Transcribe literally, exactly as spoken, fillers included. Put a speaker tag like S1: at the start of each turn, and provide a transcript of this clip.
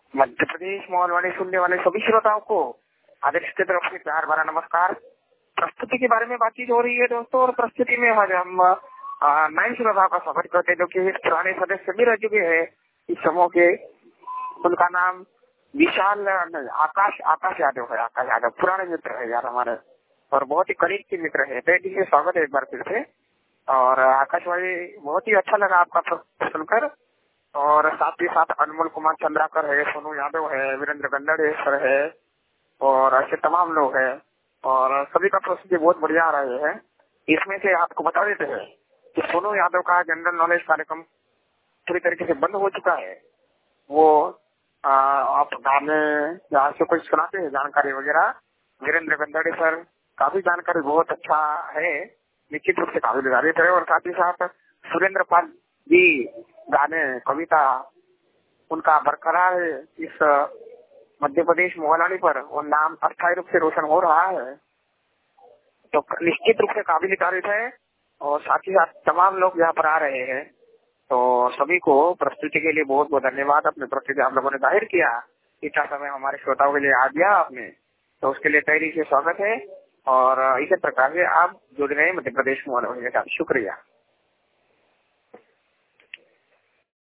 S1: मध्य प्रदेश मोहनवाणी सुनने वाले सभी श्रोताओं को आदर्श की तरफ से प्यार भरा नमस्कार। प्रस्तुति के बारे में बातचीत हो रही है दोस्तों, और प्रस्तुति में आज हम नए श्रोताओं का स्वागत करते हैं जो कि पुराने सदस्य भी रह चुके हैं इस समूह के। उनका नाम विशाल आकाश आकाश यादव है। आकाश यादव पुराने मित्र है यार हमारे, और बहुत ही करीब के मित्र है। बेटी से स्वागत है एक बार फिर से। और आकाश भाई बहुत ही अच्छा लगा आपका सुनकर। और साथ ही साथ अनमोल कुमार चंद्राकर है, सोनू यादव है, वीरेंद्र गंदड़ेश्वर है, और ऐसे तमाम लोग हैं। और सभी का प्रस्तुति बहुत बढ़िया आ रहे हैं। इसमें से आपको बता देते हैं कि सोनू यादव का जनरल नॉलेज कार्यक्रम पूरी तरीके से बंद हो चुका है। वो आ, आप गाने यहाँ से कुछ सुनाते हैं जानकारी वगैरह। वीरेंद्र गंदड़ेश्वर का भी जानकारी बहुत अच्छा है, निश्चित रूप से काबिल तारीफ है। और साथ ही साथ सुरेंद्र पाल जी गाने कविता उनका बरकरार है इस मध्य प्रदेश मोहलानी पर, वो नाम अस्थायी रूप से रोशन हो रहा है, तो निश्चित रूप से काबिल तारीफ है। और साथ ही साथ तमाम लोग यहाँ पर आ रहे हैं, तो सभी को प्रस्तुति के लिए बहुत बहुत धन्यवाद। अपनी प्रस्तुति आप लोगों ने जाहिर किया, इतना समय हमारे श्रोताओं के लिए आ दिया आपने, तो उसके लिए तहरीर से स्वागत है। और इसी प्रकार से आप जुड़ रहे हैं मध्य प्रदेश मोहलानी के साथ। शुक्रिया।